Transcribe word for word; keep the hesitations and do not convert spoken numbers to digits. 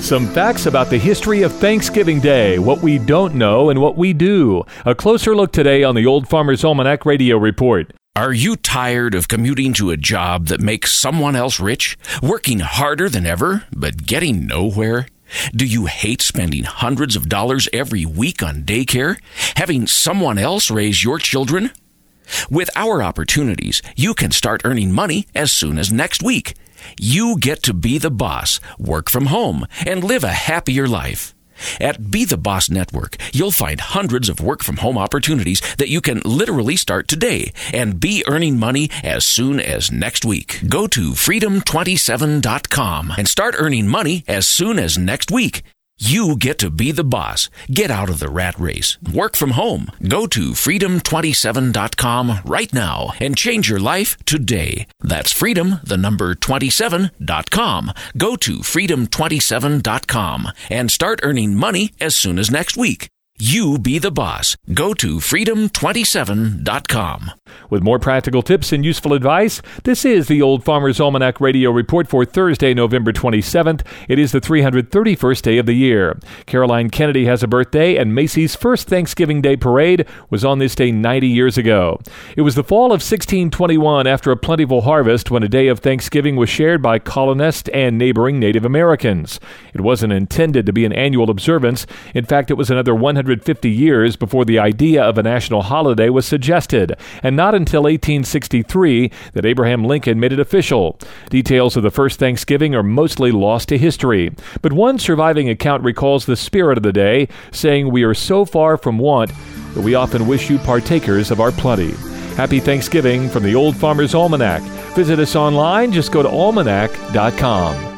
Some facts about the history of Thanksgiving Day, what we don't know and what we do. A closer look today on the Old Farmer's Almanac Radio Report. Are you tired of commuting to a job that makes someone else rich? Working harder than ever, but getting nowhere? Do you hate spending hundreds of dollars every week on daycare? Having someone else raise your children? With our opportunities, you can start earning money as soon as next week. You get to be the boss, work from home, and live a happier life. At Be the Boss Network, you'll find hundreds of work-from-home opportunities that you can literally start today and be earning money as soon as next week. Go to freedom twenty-seven dot com and start earning money as soon as next week. You get to be the boss. Get out of the rat race. Work from home. Go to freedom twenty-seven dot com right now and change your life today. That's freedom, the number twenty-seven dot com. Go to freedom twenty-seven dot com and start earning money as soon as next week. You be the boss. Go to freedom twenty-seven dot com. With more practical tips and useful advice, this is the Old Farmer's Almanac Radio Report for Thursday, November twenty-seventh. It is the three hundred thirty-first day of the year. Caroline Kennedy has a birthday, and Macy's first Thanksgiving Day parade was on this day ninety years ago. It was the fall of sixteen twenty-one, after a plentiful harvest, when a day of Thanksgiving was shared by colonists and neighboring Native Americans. It wasn't intended to be an annual observance. In fact, it was another one hundred fifty years before the idea of a national holiday was suggested, and not until eighteen sixty-three that Abraham Lincoln made it official. Details of the first Thanksgiving are mostly lost to history, but one surviving account recalls the spirit of the day, saying, "We are so far from want that we often wish you partakers of our plenty." Happy Thanksgiving from the Old Farmer's Almanac. Visit us online. Just go to almanac dot com.